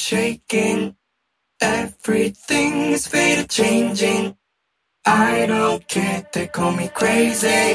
shaking. Everything is faded, changing. I don't care, they call me crazy.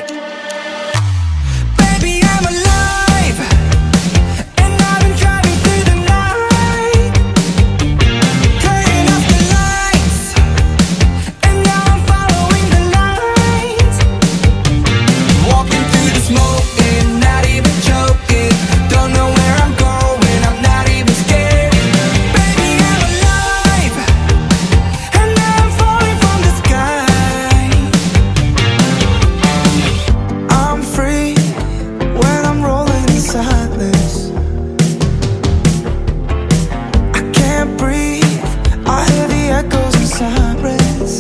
Baby, I'm alive, and I've been driving through the night, turning off the lights, and now I'm following the lines. Walking through the smoke and not even joking. Don't know where I'm going, I'm not even scared. Baby, I'm alive, and now I'm falling from the sky. I'm free when I'm rolling in silence. I can't breathe, I hear the echoes and sirens.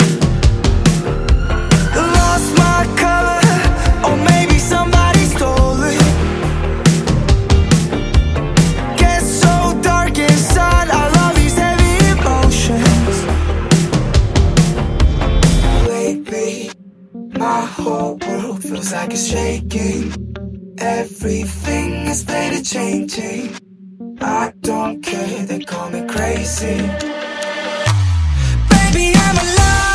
Lost my color, or maybe somebody stole it. Get so dark inside, I love these heavy emotions. Lately, my whole world feels like it's shaking. Everything is faded, changing. I don't care, they call me crazy. Baby, I'm alive.